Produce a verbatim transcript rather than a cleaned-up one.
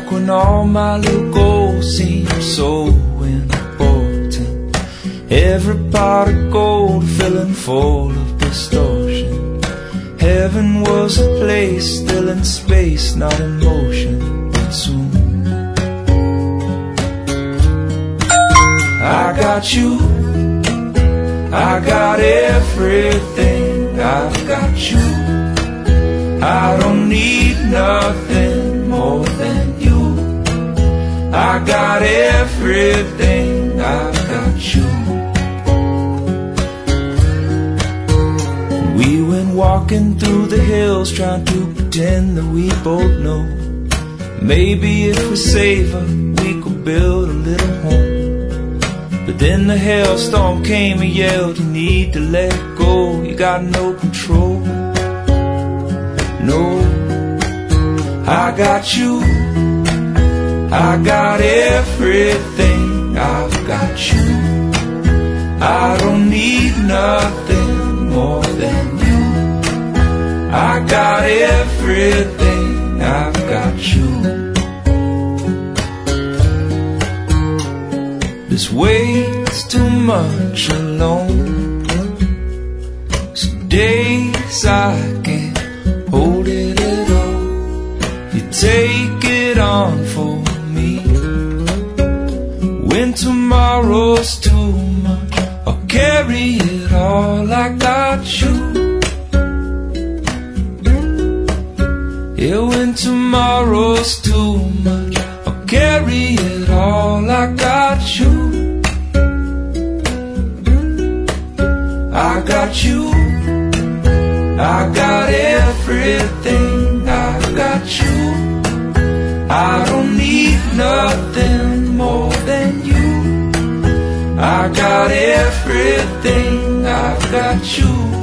back when all my little goals seemed so important. Every pot of gold filling full of distortion. Heaven was a place still in space, not in motion. But soon I got you, I got everything, I've got you. I don't need nothing more than you. I got everything, I've got you. We went walking through the hills, trying to pretend that we both know. Maybe if we savor, we could build a little home. But then the hailstorm came and yelled, you need to let go, you got no control. No, I got you, I got everything, I've got you. I don't need nothing more than you. I got everything, I've got you. This weight's too much alone. Some days I can't hold it at all. You take it on for me. When tomorrow's too much, I'll carry it all. I got you. Yeah, when tomorrow's too much, I'll carry it all. I got you. I got you. I got everything, I've got you. I don't need nothing more than you. I got everything, I've got you.